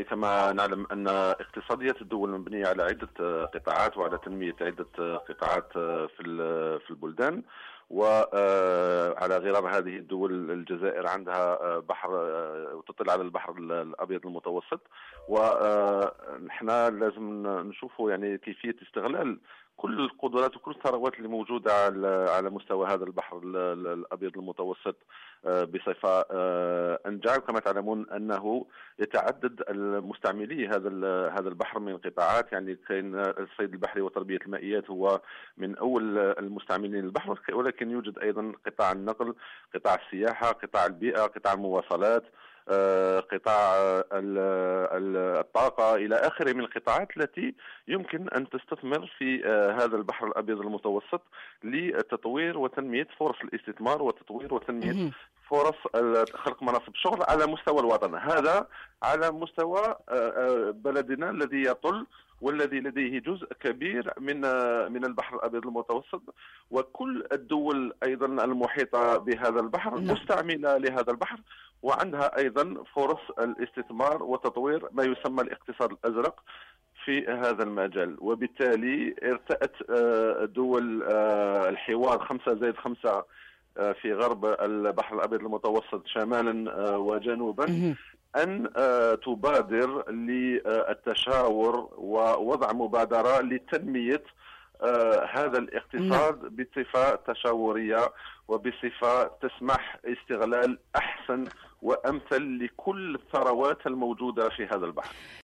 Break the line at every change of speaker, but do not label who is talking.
كما نعلم أن اقتصادية الدول مبنية على عدة قطاعات وعلى تنمية عدة قطاعات في البلدان. وعلى غرار هذه الدول الجزائر عندها بحر تطل على البحر الأبيض المتوسط، ونحن لازم نشوفوا يعني كيفية استغلال كل القدرات وكل الثروات اللي موجودة على مستوى هذا البحر الأبيض المتوسط بصفة أنجع. كما تعلمون أنه يتعدد المستعملي هذا البحر من قطاعات، يعني كاين الصيد البحري وتربية المائيات هو من أول المستعملين البحر، ولكن يوجد أيضا قطاع النقل، قطاع السياحة، قطاع البيئة، قطاع المواصلات، قطاع الطاقة إلى آخره من القطاعات التي يمكن أن تستثمر في هذا البحر الأبيض المتوسط لتطوير وتنمية فرص الاستثمار وتطوير وتنمية فرص خلق مناصب شغل على مستوى الوطن. هذا على مستوى بلدنا الذي يطل والذي لديه جزء كبير من البحر الأبيض المتوسط، وكل الدول أيضا المحيطة بهذا البحر مستعملة لهذا البحر، وعندها أيضا فرص الاستثمار وتطوير ما يسمى الاقتصاد الأزرق في هذا المجال. وبالتالي ارتأت دول الحوار 5+5 في غرب البحر الأبيض المتوسط شمالا وجنوبا أن تبادر للتشاور ووضع مبادرة لتنمية هذا الاقتصاد بصفة تشاورية وبصفة تسمح استغلال أحسن وأمثل لكل الثروات الموجودة في هذا البحر.